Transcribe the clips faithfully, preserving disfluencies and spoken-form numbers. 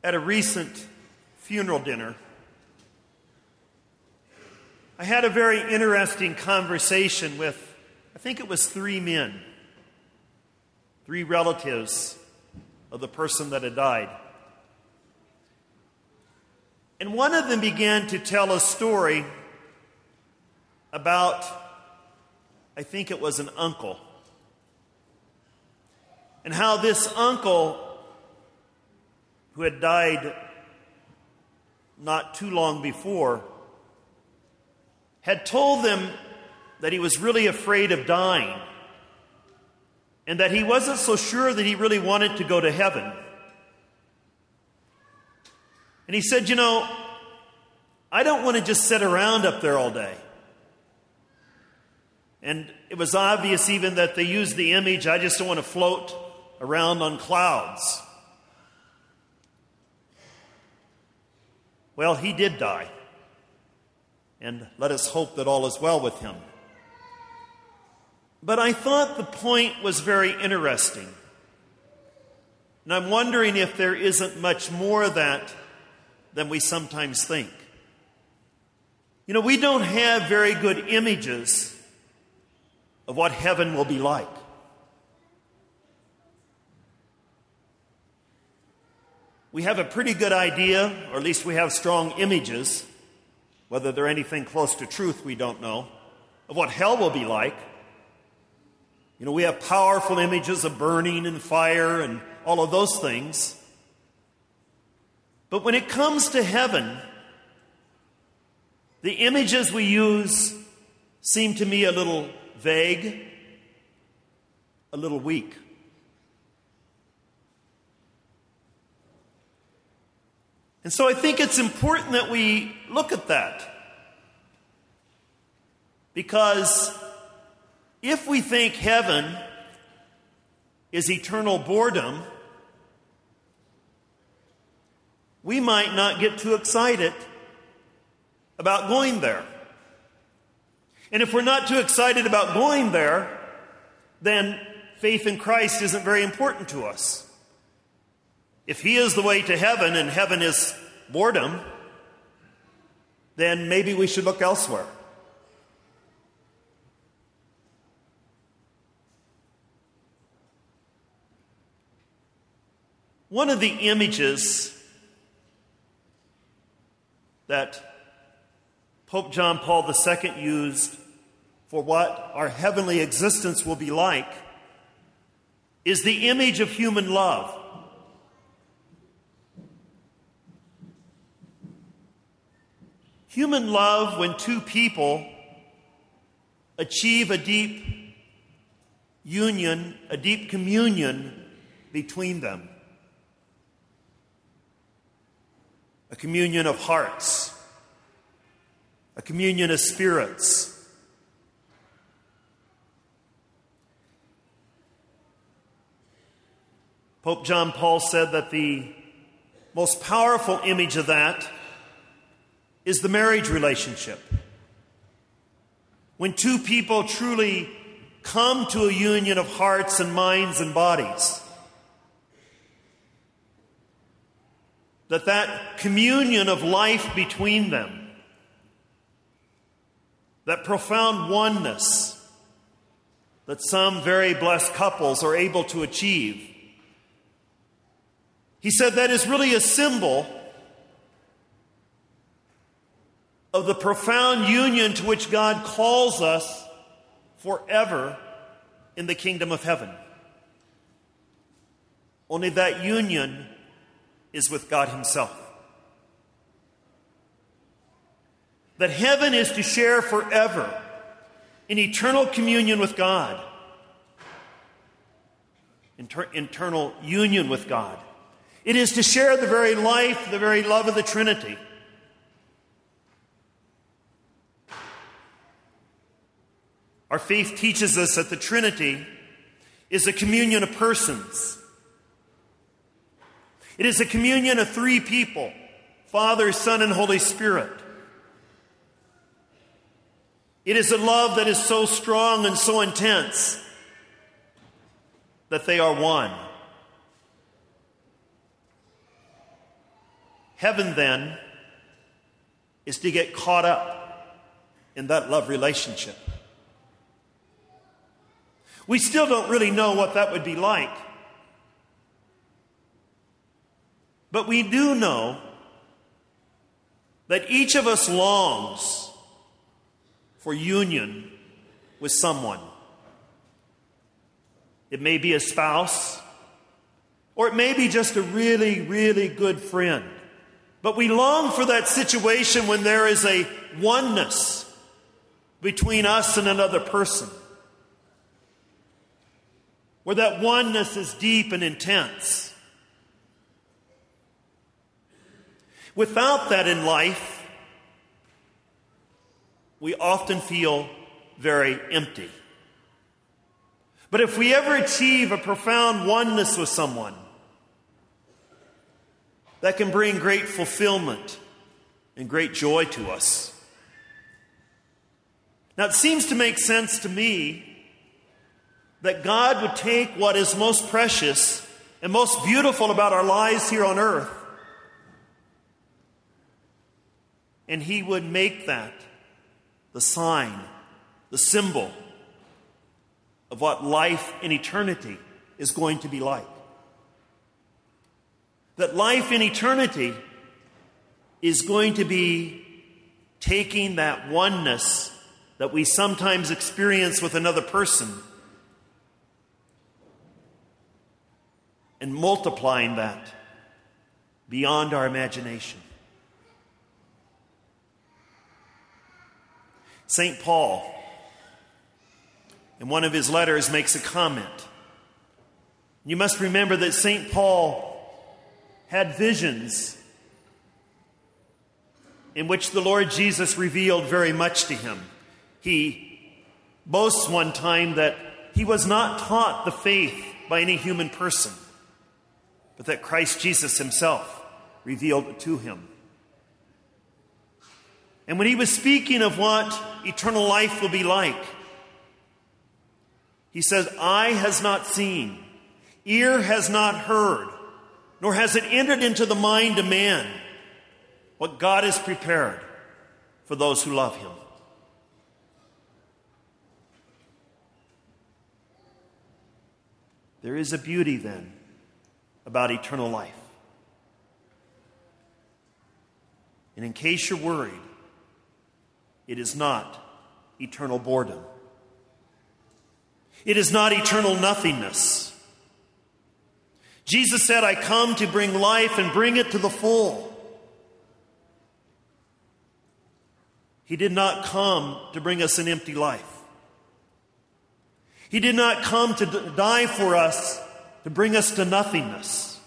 at a recent funeral dinner, I had a very interesting conversation with, I think it was three men, three relatives of the person that had died. And one of them began to tell a story about, I think it was an uncle, and how this uncle, who had died not too long before, had told them that he was really afraid of dying and that he wasn't so sure that he really wanted to go to heaven. And he said, you know, I don't want to just sit around up there all day. And it was obvious even that they used the image, I just don't want to float around on clouds. Well, he did die. And let us hope that all is well with him. But I thought the point was very interesting. And I'm wondering if there isn't much more of that than we sometimes think. You know, we don't have very good images of what heaven will be like. We have a pretty good idea, or at least we have strong images, whether they're anything close to truth, we don't know, of what hell will be like. You know, we have powerful images of burning and fire and all of those things. But when it comes to heaven, the images we use seem to me a little vague, a little weak. And so I think it's important that we look at that. Because if we think heaven is eternal boredom, we might not get too excited about going there. And if we're not too excited about going there, then faith in Christ isn't very important to us. If he is the way to heaven and heaven is boredom, then maybe we should look elsewhere. One of the images that Pope John Paul the Second used for what our heavenly existence will be like is the image of human love. Human love, when two people achieve a deep union, a deep communion between them. A communion of hearts, a communion of spirits. Pope John Paul said that the most powerful image of that is the marriage relationship. When two people truly come to a union of hearts and minds and bodies, that that communion of life between them, that profound oneness that some very blessed couples are able to achieve, he said that is really a symbol of the profound union to which God calls us forever in the kingdom of heaven. Only that union is with God himself. That heaven is to share forever in eternal communion with God, inter- eternal union with God. It is to share the very life, the very love of the Trinity. Our faith teaches us that the Trinity is a communion of persons. It is a communion of three people, Father, Son, and Holy Spirit. It is a love that is so strong and so intense that they are one. Heaven, then, is to get caught up in that love relationship. We still don't really know what that would be like. But we do know that each of us longs for union with someone. It may be a spouse, or it may be just a really, really good friend. But we long for that situation when there is a oneness between us and another person, where that oneness is deep and intense. Without that in life, we often feel very empty. But if we ever achieve a profound oneness with someone, that can bring great fulfillment and great joy to us. Now, it seems to make sense to me that God would take what is most precious and most beautiful about our lives here on earth, and He would make that the sign, the symbol of what life in eternity is going to be like. That life in eternity is going to be taking that oneness that we sometimes experience with another person and multiplying that beyond our imagination. Saint Paul, in one of his letters, makes a comment. You must remember that Saint Paul had visions in which the Lord Jesus revealed very much to him. He boasts one time that he was not taught the faith by any human person, but that Christ Jesus himself revealed it to him. And when he was speaking of what eternal life will be like, he says, "Eye has not seen, ear has not heard, nor has it entered into the mind of man what God has prepared for those who love Him." There is a beauty, then, about eternal life. And in case you're worried, it is not eternal boredom. It is not eternal nothingness. Jesus said, "I come to bring life and bring it to the full." He did not come to bring us an empty life. He did not come to die for us to bring us to nothingness.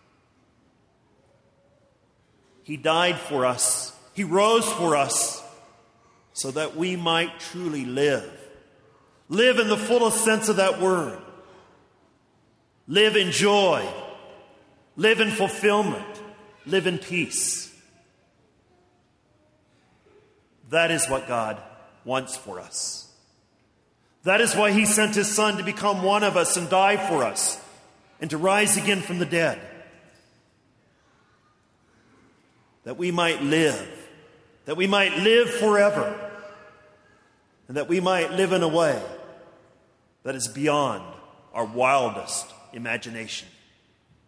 He died for us. He rose for us so that we might truly live. Live in the fullest sense of that word. Live in joy. Live in fulfillment. Live in peace. That is what God wants for us. That is why He sent His Son to become one of us and die for us and to rise again from the dead. That we might live. That we might live forever. And that we might live in a way that is beyond our wildest imagination.